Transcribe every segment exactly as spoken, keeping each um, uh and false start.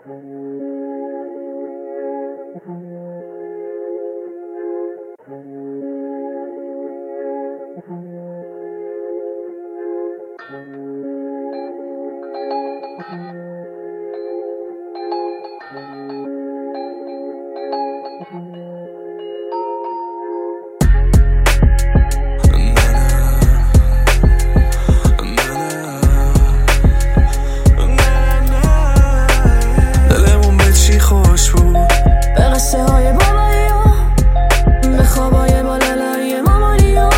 دلمون به چی خوش بود، به قصه های بابایی ها، به خوابای بالالایی مامانی ها.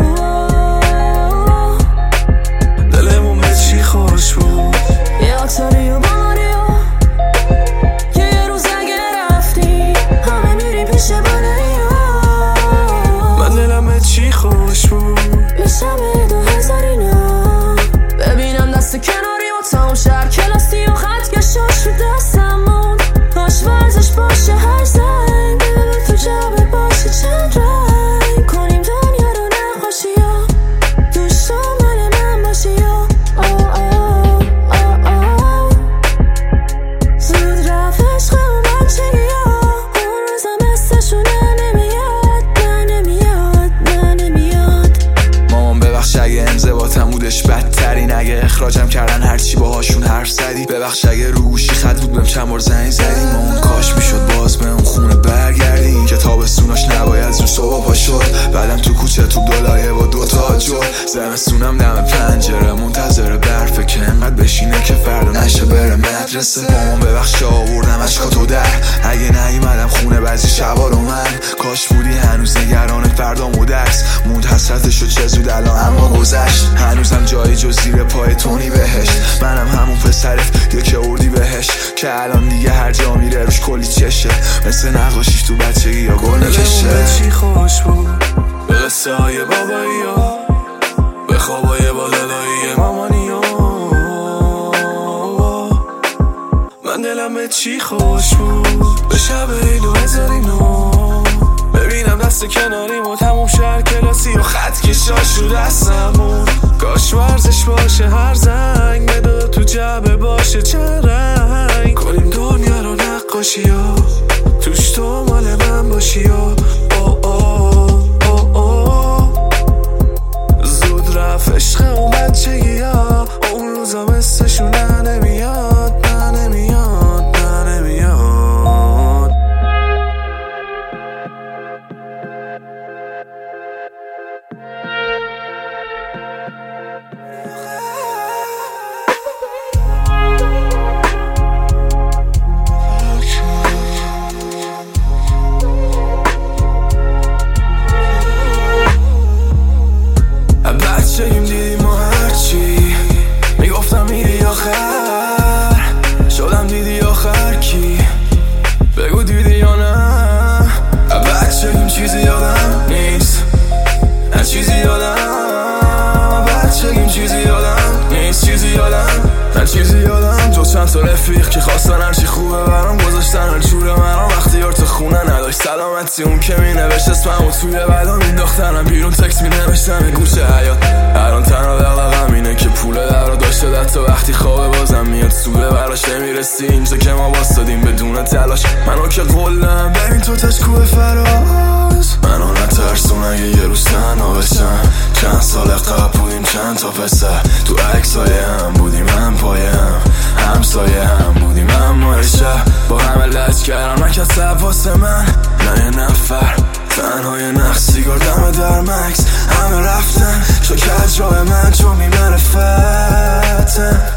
دلمون به چی خوش بود، یه آکساری و بامانی ها، که یه روز اگه رفتی همه میریم پیش بالایی ها. من دلم به چی خوش بود، یه شب دو هزار اینا، ببینم دست کناری و تمام شهر کلاستی و خط کشاش رو دستمون. کاش ورزش باشه هر زنگ، دل تو جبه باشه چند رنگ، کنیم دنیا رو نقاشی ها، توش تو مال من باشی ها. آه آه آه آه زود رفت عشق اون بچگی ها، اون روزم استشونه نمیاد، نه نمیاد، نه نمیاد. مامان ببخش اگه انضباطم بودش بدترین، اگه اخراجم کردن هرچی باهاشون حرف زدی، ببخش اگه رو گوشی خط بود بهم چند بار زنگ زدی. مامان کاش میشد باز به اون خونه برگردی، که تابستوناش نباید رو صبح پا شد، بعدم تو کوچه تو دولایه با دوتا جل، زمستونم دم پنجره منتظر برفه که انقدر بشینه که فردا نشه بره مدرسه. مامان ببخش آوردم اشکاتو در، اگه نیومدم خونه بعضی شبا رو من، کاش بودی هنوز نگران فردام و درس، موند حسرتشو چه زود الان اما گذشت، هنوزم جایی جز زیر پای تونی بهشت. منم همون پسرت یک اردی بهش، که الان دیگه هر جا میره روش کلی چشه، مثل نقاشیش تو بچگی یا گل میکشه. دلمون به چی خوش بود، به قصه های بابایی ها، به خوابای بالالایی مامانی ها. من دلم به چی خوش بود، به شب دو هزار اینا، ببینم دست کناریم و تموم شهر کلاسی و خط کشاش رو دستمون. کاش ورزش باشه هر زنگ، بده تو جبه باشه چند رنگ، کنیم دنیا رو نقاشی ها، توش تو مال من باشی ها. آه آه آه آه زود رفت عشق اون بچگی ها، اون روزا مثلشون نه نمیاد، نه نمیاد، نه نمیاد. بچگیم دیدیم و هرچی میگفتم میری آخر، شدم دیدی آخر کی، بگو دیدی یا نه. بچگیم چیزی یادم نیست، نه چیزی یادم، بچگیم چیزی یادم نیست، چیزی یادم نه چیزی یادم، جز چند تا رفیق که خواستن هرچی خوبه برام گذاشتن هر جوره مرام، وقتی یار تو خونه نداشت سلامتی، اون که می نوشت اسمم و توی بلا مینداختنم بیرون، تکس می نوشتم گوشه حیات. الان تنها دقدقم اینه که پول در رو داشته در تا وقتی خوابه بازم میاد سوده براش، نمیرسی اینجا که ما باستادیم بدون تلاش. منو که قلم ببین تو تشکوه فراز، منو نترسون اگه یه روز تنها بشم، چند سال قبل بودیم چند تا پسر، تو عکسای هم بودیم هم پای هم، همسایه هم بودیم اما شب با همه لج کردم نکسب واسه من، نه یه نفر تنهای نخ سیگار دم در مکس، همه رفتن شکر جای من چون بی معرفتن.